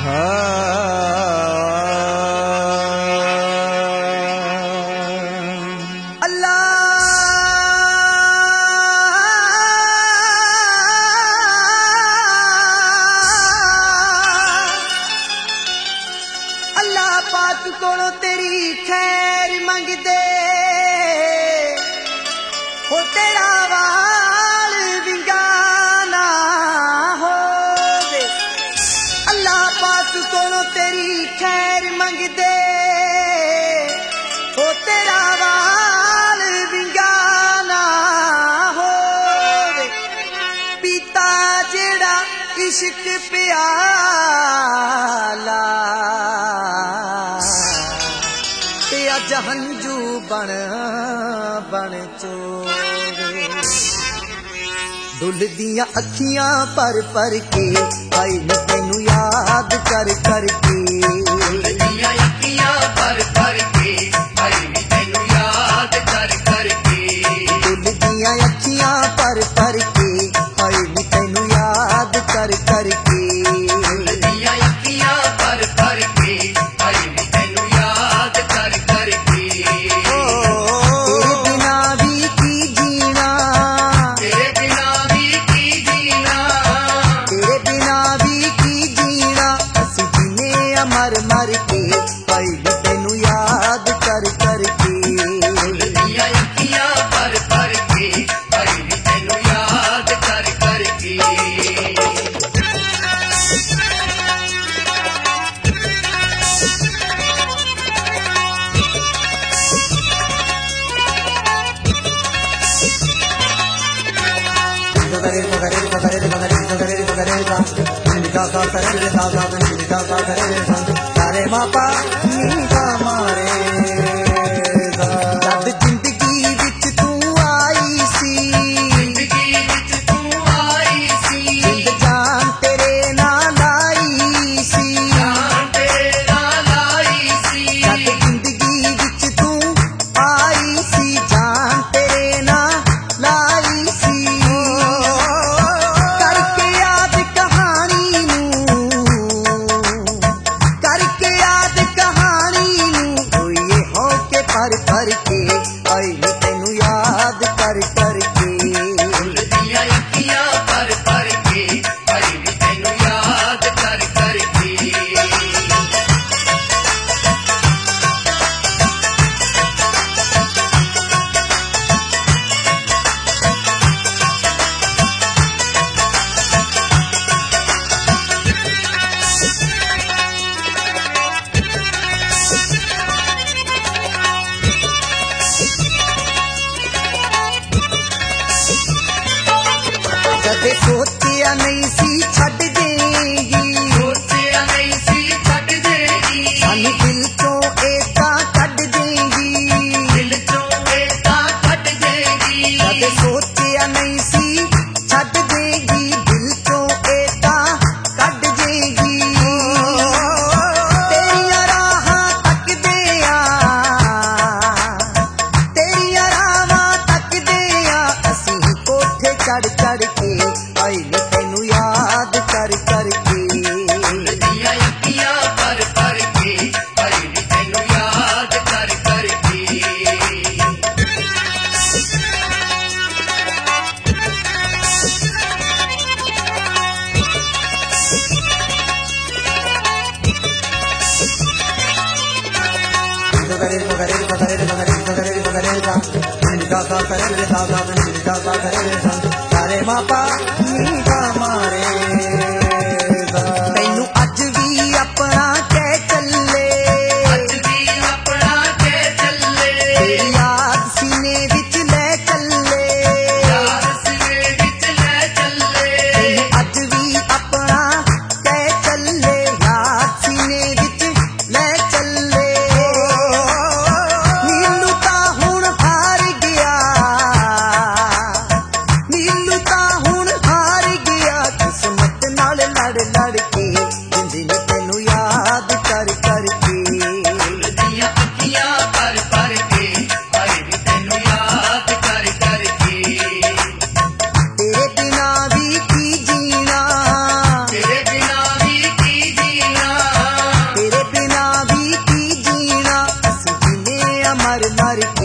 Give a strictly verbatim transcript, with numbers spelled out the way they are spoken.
पाक कोलों तेरी खैर मंगदे हो तेरा वाल विंगा ना होवे। अल्लाह पाक कोलों तेरी खैर मंगदे हो तेरा वाल विंगा ना होवे। पीता जेड़ा इश्क प्याला हंजू बन बन चोवे। दुल दिया अखियां पर पर के आई नी तैनू याद कर कर के। दुल दिया अखियां पर पर के आई नी तैनू याद कर कर के। दुल दिया अखियां पर पर के आई नी तैनू याद कर कर के। दुल दिया अखियां पर पर के आई नी तैनू याद कर कर के। मर मर के आई नी तैनू याद कर कर के। दुल दिया अखियां पर पर के आई नी तैनू याद कर कर के। सारे मापा नीका मारे जद जिंदगी विच तू आई सी। जिंदगी विच तू आई सी। जिंद जान तेरे नाल आई सी। जान तेरे नाल आई सी। जद जिंदगी विच तू आई सी जान तेरे नाल आई सी। करके याद कहानी नू करके याद कहानी नू होइए हो के पर पर के आई नी तैनू याद कर कर के। दुल दिया अखियां पर पर के आई नी तैनू याद कर कर के। कदे सोचिया नहीं सी छड्ड देगी। सोचिया नहीं सी छड्ड देगी। सानू दिल चों एका कढ देगी। दिल चों एका कढ देगी। कदे सोचिया नहीं सी छड्ड देगी दिल चों एका कढ देगी। तेरियां राहां तकदे आ तेरियां राहां तकदे आ असीं कोठे चढ़ चढ़ के आई नी तैनू याद कर कर के। दुल दिया अखियां पर पर के आई नी तैनू याद कर कर के। सारे मापा नीका मारे तैनू अज भी अपना कह चले। अज भी अपना के चले। तेरी याद सीने विच ले चले। याद सीने विच ले चले। तैनू अज भी अपना कह चले याद सीने विच ले चले। नीलू तां हुण हार गया नीलू तां हुण हार मर